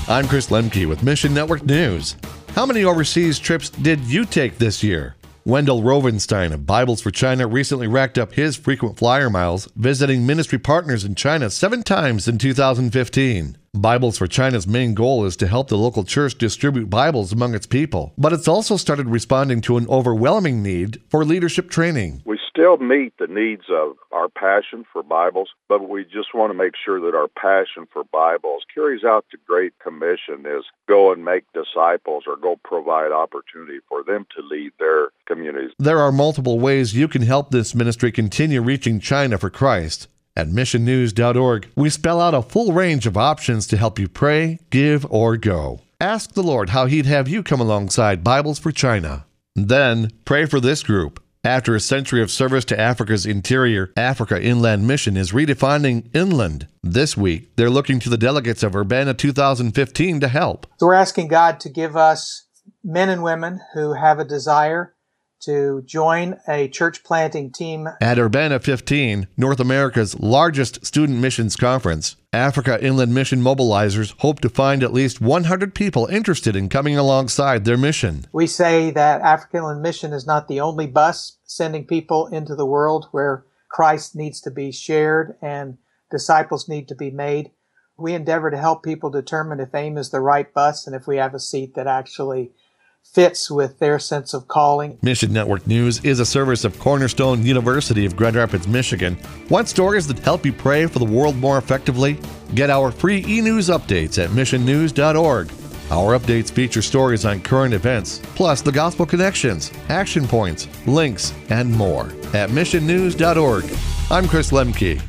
I'm Chris Lemke with Mission Network News. How many overseas trips did you take this year? Wendell Rovenstein of Bibles for China recently racked up his frequent flyer miles, visiting ministry partners in China 7 times in 2015. Bibles for China's main goal is to help the local church distribute Bibles among its people, but it's also started responding to an overwhelming need for leadership training. We still meet the needs of our passion for Bibles, but we just want to make sure that our passion for Bibles carries out the Great Commission, is go and make disciples or go provide opportunity for them to lead their communities. There are multiple ways you can help this ministry continue reaching China for Christ. At missionnews.org, we spell out a full range of options to help you pray, give, or go. Ask the Lord how He'd have you come alongside Bibles for China. Then, pray for this group. After a century of service to Africa's interior, Africa Inland Mission is redefining inland. This week, they're looking to the delegates of Urbana 2015 to help. So we're asking God to give us men and women who have a desire to join a church planting team. At Urbana 15, North America's largest student missions conference, Africa Inland Mission mobilizers hope to find at least 100 people interested in coming alongside their mission. We say that Africa Inland Mission is not the only bus sending people into the world where Christ needs to be shared and disciples need to be made. We endeavor to help people determine if AIM is the right bus and if we have a seat that actually fits with their sense of calling. Mission Network News is a service of Cornerstone University of Grand Rapids, Michigan. Want stories that help you pray for the world more effectively? Get our free e-news updates at missionnews.org. Our updates feature stories on current events, plus the gospel connections, action points, links, and more at missionnews.org. I'm Chris Lemke.